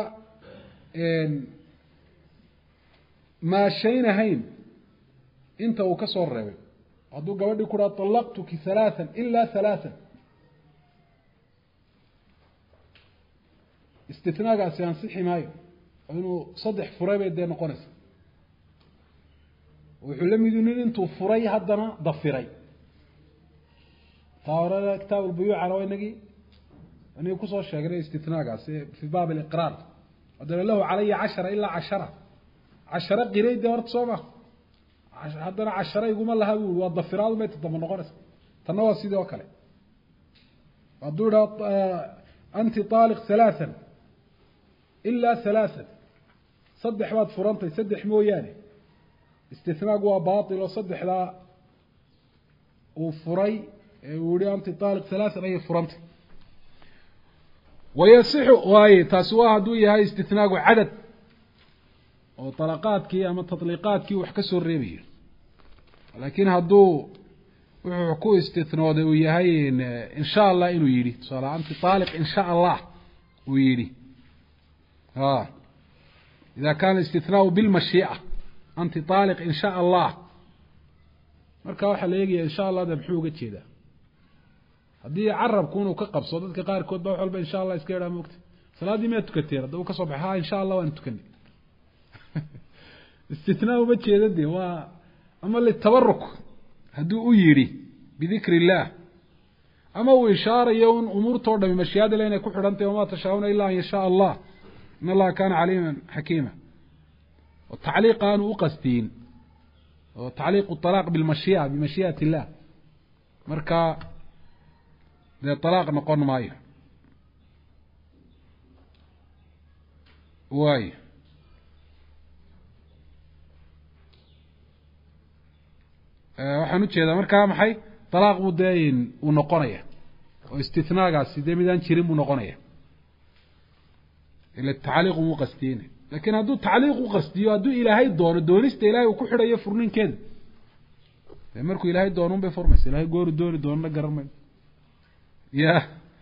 ma shaynahayn inta uu ka soo reebay hadduu gabadhii ku dhaha talaqtuki halaathan ilaa halaathan istithnaagaasi ansixi maayo inuu saddex furay bay dee noqonaysa wuxuu la mid yahay intuu furay haddana dafiray taawrada kitaab al-buyuuc ala waynagi أنا كوسو شاغري استثناء في باب الإقرار ودل له علي عشرة إلا عشرة عشرة قريد دورت صومة haddana casharayiguma laha buu waa dafiraadu may toddoba noqonaysa tanna waa sidoo kale hadduu idhaa anti taaliq halaathan ilaa halaathan saddex baad furantay saddex mooyaane istinaagu waa baatil oo saddexdaa uu furay ee uu yihi anti taaliq halaathan ayay furantay wayasixu waaye taasi waa hadduu yahay istinaagu cadad oo talaqaadkii ama tatliiqaadkii wax ka soo reebayo laakiin hadduu wuxuu ku istinooday uu yahay in sha allah inuu yidhi tusaale anti taaliq in sha allah uu yidhi ha ida kaana istithnaau bilmashii'a anti taaliq in sha allah marka waxaa la eegaya in sha allah da muxuu uga jeedaa haddii carabku inuu ka qabso dadka qaarkood baa wax walba in sha allah iska yidhaha moogta salaaddii miyaad tukateen haddaba ka soo baxay ha in sha allah waan tukanay istithnaa uma jeeda dee waa ama litabaruk hadduu u yidhi bidikri illaah ama uu ishaarayo un umuurtoo dhami mashiyaada le inay ku xidhantahy wamaa tashaa-una ilaa an yashaa allah in allaha kaana caliiman xakiima oo tacliiq aanu u qastiin oo tacliiqu talaaq bilmashii'a bimashii'ati illah marka dee talaaq noqon maayo waayo waxaan ujeedaa markaa maxay talaaq buu dee uu noqonaya oo istithnaagaasi dee midaan jirin buu noqonaya ila tacliiq uma qastiyeyna lakin hadduu tacliiq u qastiyo hadduu ilaahay doono doonista ilahay uu ku xidhayo furninkeeda dee markuu ilaahay doono un bay furmaysa ilahay gooru dooni doonana garan mayno ya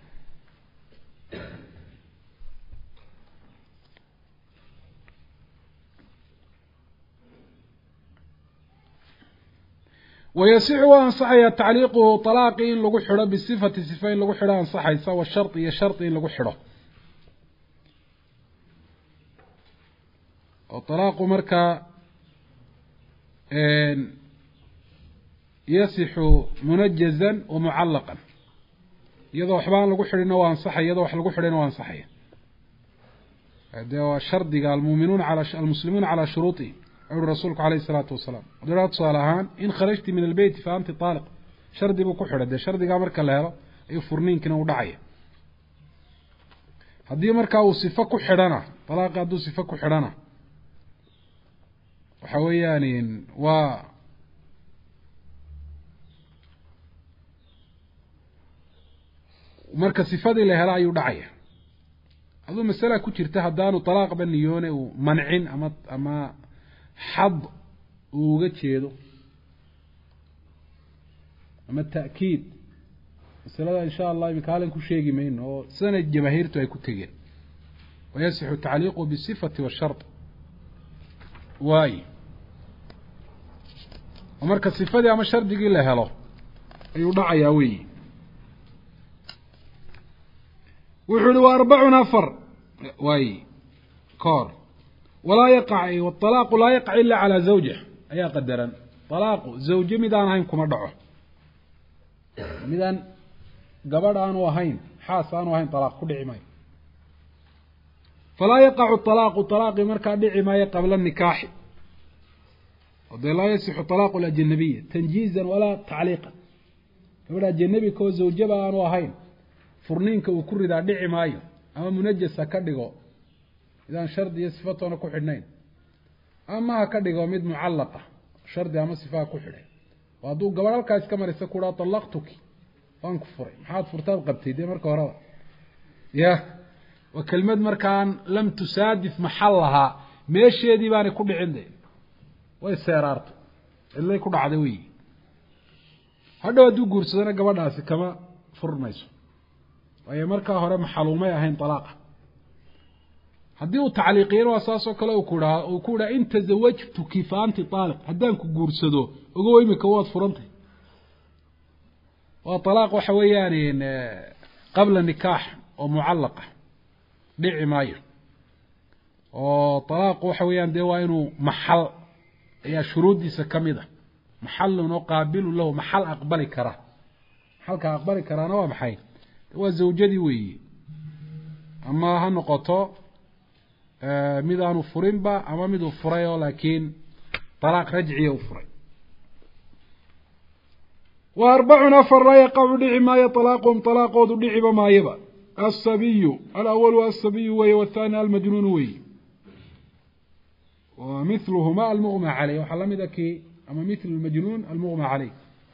ويصح وأنصحيا تعليقه طلاق إن لغو حره بصفة صفين لغو حره أنصحي سوى الشرط هي شرط إن لغو حره وطلاق مركا يصح منجزا ومعلقا يضو حبان لغو حرين وأنصحي يضو لغو حرين وأنصحي هذا هو الشرط قال المؤمنون على المسلمون على شروطه عور رسولك عليه الصلاة والسلام ودرات صالحان إن خرجت من البيت فأنت طالق شردي بكحرة ده شردي قامرك اللهرة أي فرنين كنا ودعية هدي مركا وصفة كحرنا طلاق هدو صفة كحرنا وحوياني و ومركا صفة دي لهلا يودعية هذو مسألة كتيرتها هدانو طلاق بنيوني ومنعين أما أما حظ uga jeedo ama ta'kiid masalada insha Allah imika halan ku sheegi mayno oo sanad jamaahirtu ay ku tageen wayasihu ta'liiqu bi sifati wa shart way marka sifadii ama shardigii la helo ayuu dhacayaa weey wuxuu waa arba'una afar way koor ولا يقع والطلاق لا يقع إلا على زوجه أي قدرا طلاق زوجه ميدان هين كما دعوه ميدان قبر آنو هين حاس آنو هين طلاق كل عماي فلا يقع الطلاق الطلاق مركا دعماي قبل النكاح وذي لا يصح طلاق الأجنبية تنجيزا ولا تعليقا قبل الأجنبي كو زوجه آنو هين فرنينك وكرر دعماي أما منجسة كدقو إذا شرط يصفتنا كحدنين أما كدغو مد معلقة شرط أما صفة كحدين وادو قبل كاس كما رسكورا طلقتك فانكفر محاد فرتاد قبتي دي مركا ورا يا وكلمة مركان لم تسادف محلها ماشي دي باني كل عندي ويسيرارت اللي يكون عدوي هذا ودو قرصنا قبل ناس كما فرميسو وهي مركا هورا محلومة هين طلاقة haddii uu tacliiqiyo waa saasoo kale uu ku dhaha uu ku dhaha inta zawajtuki fa anti taaliq haddaan ku guursado ogow imika waad furantay waa talaaq waxa weeyaan qabla nikaax oo mucallaqa dhici maayo oo talaaq waxa weeyaan dee waa inuu maxal ayaa shuruudiisa ka mid ah maxalun oo qaabilu lahu maxal aqbali kara maxalka aqbali karaana waa maxay waa zawjadii weeye ama ha noqoto mid aanu furinba ama mid uu furay oo laakiin talaaq rajciya uu furay وأربع أفر لا يقع دعي ما يطلاقهم طلاقهم دعي بما يبا الصبي الأول الصبي وي والثاني المجنون وي ومثلهما المغمى عليه وحلم ذكي أما مثل المجنون المغمى عليه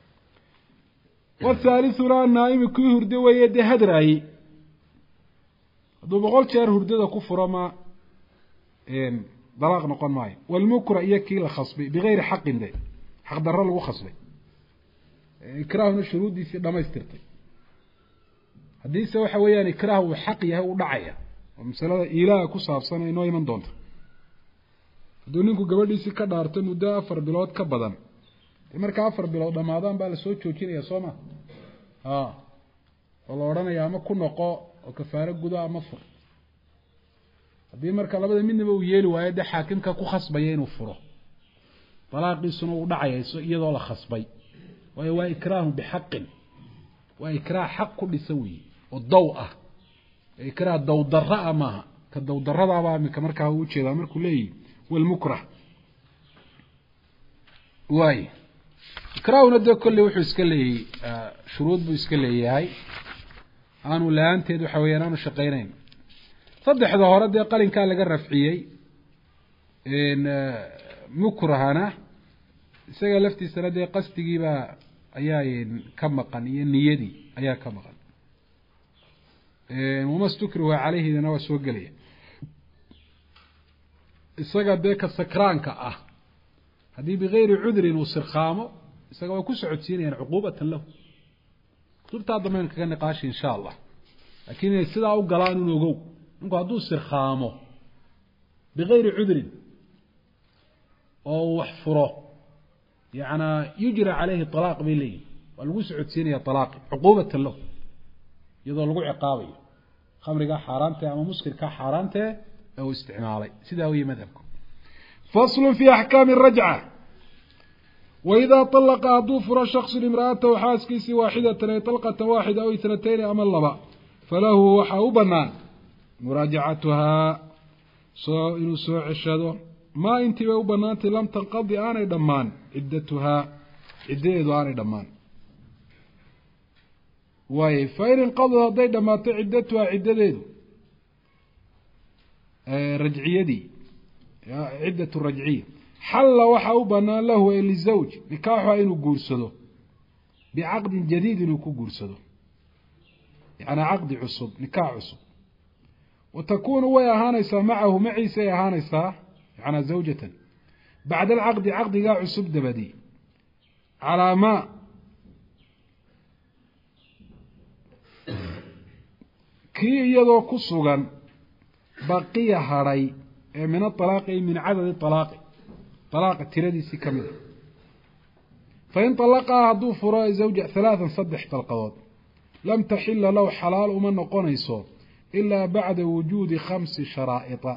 والثالث لا النائم كي هردي ويدي هدرأي هذا بقول شهر هردي ذا كفر ما إن طلاق نقول معي والمكره يكي لخصبي بغير حق ده حق ضرر له خصبي إكراهنا الشروط دي لما يسترطي haddii se waxa weeyaan ikraah uu xaq yahay u dhacaya oo misalada ilaaha ku saabsan inoo iman doonto hadduu ninku gabadhiisii ka dhaartay muddo afar bilood ka badan marka afar bilood dhamaadaan baa la soo joojinaya soo ma ha oo la odhanayaa ama ku noqo oo kafaaro gudo ama fur haddii marka labada midnaba uu yeeli waayo dee xaakimka ku khasbaya inuu furo talaaqiisuna uu dhacaya iyadoo la khasbay waayo waa ikraahu bixaqin waa ikraah xaq ku dhisan weeye oo daw ah ikraah daw darra maaha ka daw darrada baa mid markaa uu jeedaa markuu leeyahay wal mukrah waay ikraahuna de kulli wuxuu iska leeyahay shuruud buu iska leeyahay aanu laanteed waxa weeyaan aanu shaqeynayn saddexda hore dee qalinkaa laga rafciyey in mukrahana isaga laftiisana dee qasdigiiba ayaa ka maqan iyo niyadii ayaa ka maqan ee uma stukrihu calayhi dana waa soo galaya isaga dee ka sakraanka ah haddii bigayri cudrin uu sirkhaamo isaga waa ku socodsiinayaan cuquubatan lahu kutubtaa dambeyn kaga niqaashi insha allah laakiin inay sidaa u galaan un ogow ninku hadduu sirkhaamo bigayri cudrin oo wax furo يعني يجرى عليه طلاق بلي والوسع سينية طلاق عقوبة له يظل له عقابي خمر كا حرامته أما مسكر كا حرامته أو استعمالي سداوي مذهبكم فصل في أحكام الرجعة وإذا طلق أضوفر شخص امرأته وحاسكيس واحدة طلقة واحدة أو اثنتين أما اللبا فله وحاوبنا مراجعتها سواء سوء عشاده ما انت وبنات لم تنقضي أنا دمان عدتها عديد أنا دمان واي فإن انقضى هذي دمات عدتها عديد آه رجعية دي عدة الرجعية حل وحاوبنا له للزوج نكاحه إنه قرصده بعقد جديد إنه قرصده يعني عقد عصب نكاح عصب وتكون ويا هانيسا معه معي سيا هانيسا يعني زوجة بعد العقد عقد قاع عصب دبدي على ما كي يدو كسوغان بقية هاري من الطلاق من عدد الطلاق طلاق التردي سكمل فإن طلقها هدو فراء زوجة ثلاثا صدح طلقات لم تحل له حلال ومن قنيصه إلا بعد وجود خمس شرائط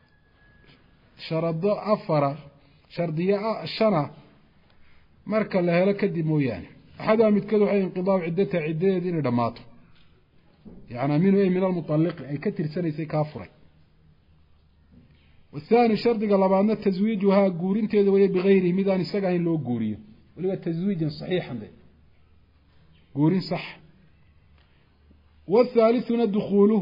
شرط أفر شرطية شنا مركا لها لكدي موياني أحدها متكدو حي انقضاء عدتها عدة دين دماته يعني منه أي من المطلق أي كتر سنة سيكافري والثاني شرط قال بأن تزويجها قورين تيدوية بغيره ميدان السقعين له قوريه ولو تزويجا صحيحا ده قورين صح والثالث دخوله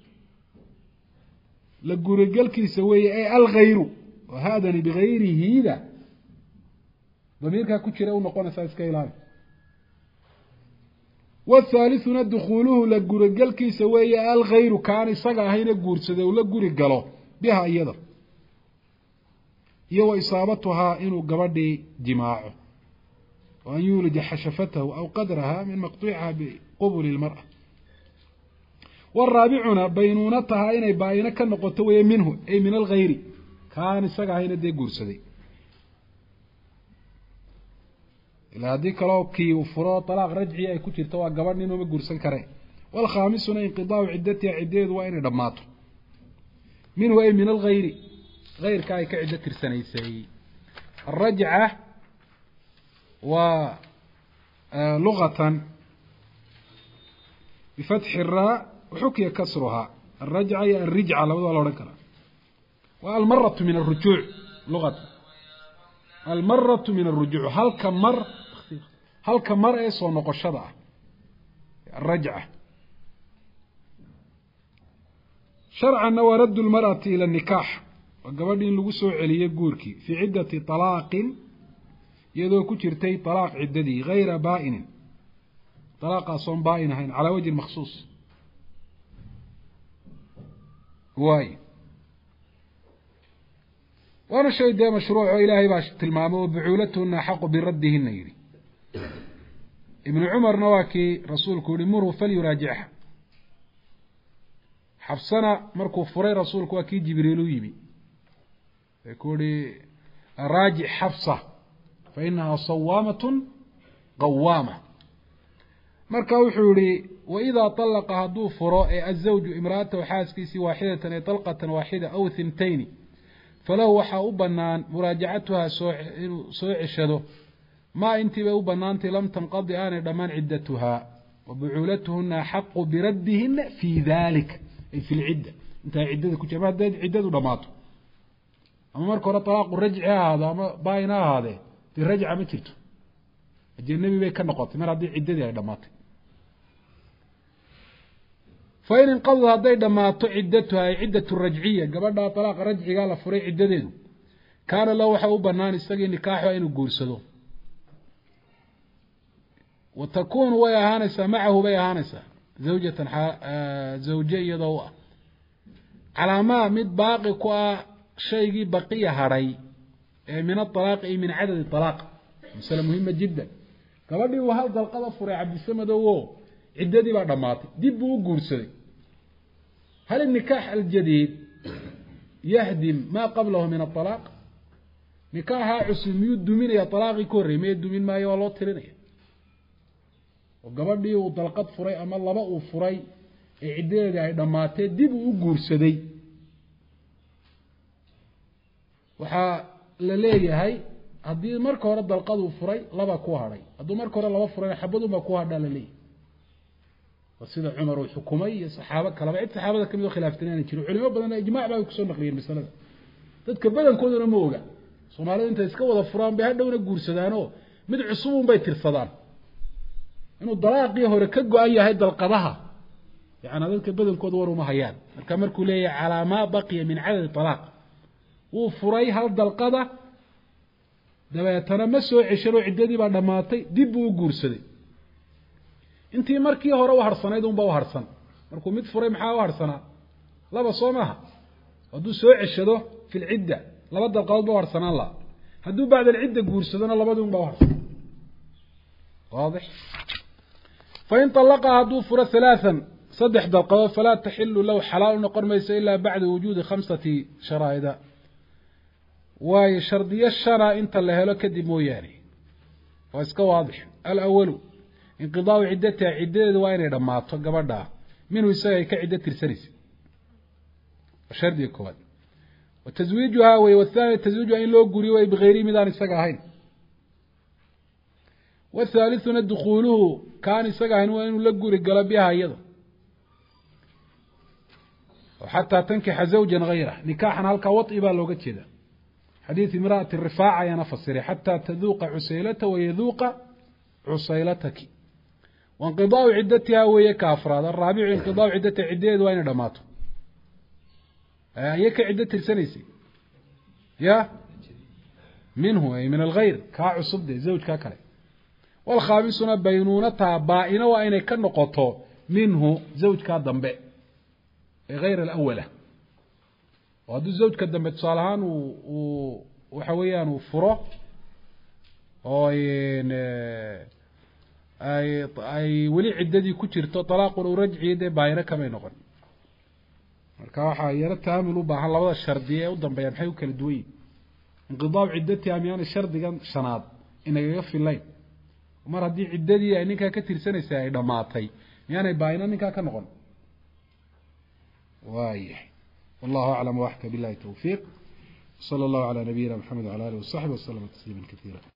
لقرقل كي سوي أي الغير وهذا بغيره ذا ضميرك كتير أو نقول أساس كيلان والثالث دخوله لقرقل كي سوي الغير كان يسقى هنا قرصة ولا قرقله بها أيضا يو إصابتها إنه قبضي جماعه وأن يولد حشفته أو قدرها من مقطوعها بقبل المرأة والرابعنا بينونتها إني باينة كنقطوية منه أي من الغير كان السقع هنا دي قرصدي إلا هذيك لو كي وفراء طلاق رجعي أي كتير توا قبرني إنه بقرصن كريه والخامسنا انقضاء عدتها عديد وإن دماته منه أي من الغير غير كاي كعدة ترسانيسي الرجعة ولغة بفتح الراء وحكي كسرها الرجعة هي الرجعة لو ولا ركلا والمرة من الرجوع لغة المرة من الرجوع هل كم مر halka mar ee soo noqoshada ah الرجعة شرعا ورد المرأة إلى النكاح وقبل إن لغو سو عليه غوركي في عدة طلاق يدو كجرتي طلاق عددي غير بائن طلاق صون بائن هين على وجه المخصوص واي وانا شيء ده مشروع إلهي باش تلمامه بعولتهن حق بردهن يري ابن عمر نواكي رسولك لمره فليراجعها حفصنا مركو فري رسولك واكي جبريل يبي يقول راجع حفصة فإنها صوامة قوامة مركا وحوري وإذا طلق هدو فراء الزوج امرأته وحاسكيسي واحدة طلقة واحدة أو ثنتين فلو وحا أبنان مراجعتها سوء الشدو ما انت بأبنانت لم تنقضي آن دمان عدتها وبعولتهن حق بردهن في ذلك في العدة انت عدتك كجماعة عدة دماته أما مركو طلاق الرجع هذا باينا هذا في الرجعة ما تلته الجنبي بي كنقط مر هذه عدة دماته فإن انقضى هذه دماته عدتها عدة الرجعية قبل طلاق رجعي قال فري عدده كان له وحا أبنان استغي نكاحه إنه قرسده وتكون ويهانسة معه بيهانسة زوجة زوجية ضوء على ما مد باقي كوا شيء بقية هري من الطلاق من عدد الطلاق مسألة مهمة جدا كبدي وهذا القضاء فرع عبد السمد وهو عددي بعد ماطي دبوا قرسلي هل النكاح الجديد يهدم ما قبله من الطلاق نكاح عسلم يد من يا طلاق كوري ما يد من ما يولو ترينيه وقبضي وطلقت فري أما الله بقى فري عدده دماته دب وقرسدي وحا لليه هاي هدي مركه هره دلقد وفري لبا كو هري هدو مركه هره لبا فري حبدو ما كو هدا لليه وسيده عمر وحكومي صحابه كلا بعد صحابه كميدو خلافتنان جيرو علماء بدن اجماع با ku soo naqliyeen misalada dadka badankooduna ma oga Soomaalida inta iska wada furaan bay hadhowna guursadaano mid cusub bay tirsadaan inuu dalaaqii hore ka go'an yahay dalqadaha yaani dadka badankooda war uma hayaan marka markuu leeyahay calaama baqiya min adad talaq uu furay hal dalqada dabeetana ma soo cesharo ciidadii baa dhamaatay dib uu guursaday intii markii hore u harsanayd uun baa u harsan markuu mid furay maxaa u harsana laba soomaha haduu soo ceshado fil cidda laba dalqadood baa harsanaan la haduu baad al cidda guursadana labaduun baa u harsan واضح فإن طلقها هدو فرا ثلاثا صدح دلقات فلا تحل له حلال نقر ميس إلا بعد وجود خمسة شرائد وشرطي الشرع انت اللي هلو كدب موياني واسك واضح الأول انقضاء عدتها عدة وين رمات قبلها منه يساوي كعدة السريس وشرط يكون وتزويجها والثاني تزويجها إن لو قريوا بغير ميدان السقاهين والثالثنا دخوله كان يسقى وين لقوا رجال بها أيضا وحتى تنكح زوجا غيره نكاحا هلك وطئ بالوقت كذا حديث امرأة الرفاعة ينفسر حتى تذوق عسيلته ويذوق عسيلتك وانقضاء عدتها وهي كافراد الرابع انقضاء عدتها عدة وين دماته هيك عدة السنيسي يا منه أي من الغير كعصب زوج كاكله والخامسنا بينونتها بائنة وإن كان نقطه منه زوج كادنبه غير الأولى وهذا الزوج كادنبه تصالحان وحويان وفره وين أي أي ولي عددي كتير طلاق ورجعي ده باينة كما ينقل marka waxa yara taamil u baahan labada shardiye u dambeeyay maxay u kala duway inqidaab ciddati amyaan shardigan shanaad inaga filayn mar hadii ciddadii ay ninka ka tirsanaysaa ay dhamaatay yaani baayna ninka ka noqon waayay wallahu a'lam wa ahka billahi tawfiq sallallahu ala nabiyyina muhammad wa ala alihi wa sahbihi wa sallam tasliman katira